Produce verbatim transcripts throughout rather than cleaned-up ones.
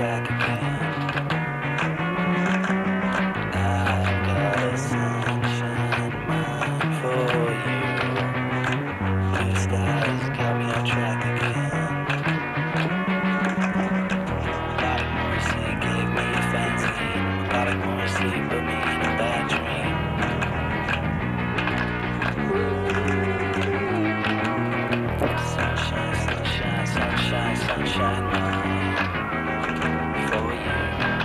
track again. I've got a sunshine mind for you. Blue skies got me on track again. Melodic Morrissey gave me a fanzine. Melodic Morrissey put me in a bad dream. Sunshine, sunshine, sunshine, sunshine mind for you.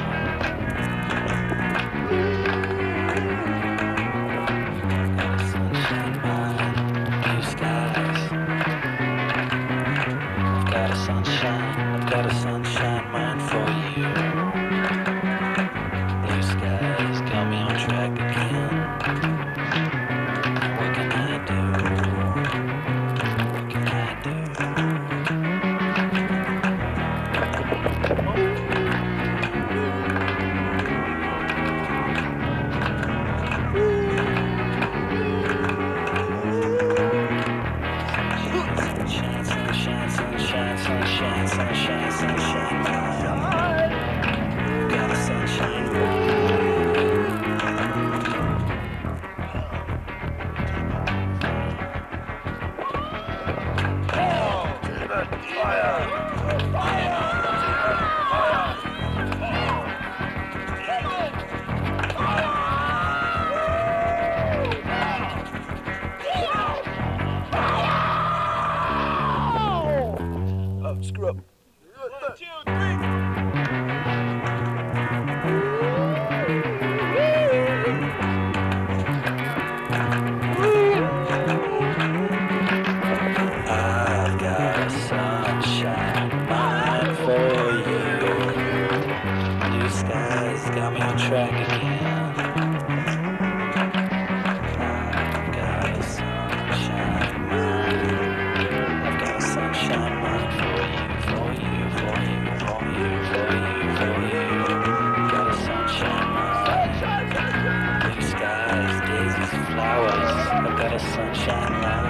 Got a sunshine mind, blue skies. I've got a sunshine, I've got a sunshine mind for you. Blue skies got me on track again. What can I do? What can I do? Sunshine, sunshine, sunshine, sunshine, sunshine, sunshine, mind. Got a sunshine mind. Oh, screw up. One, two, three. I've got a sunshine mind for you. Blue skies got me on track again. I've got a sunshine mind. I've got a sunshine mind for you, for you, for you, for you, for you, for you. Got a sunshine mind. Blue skies, daisies, flowers. I've got a sunshine mind.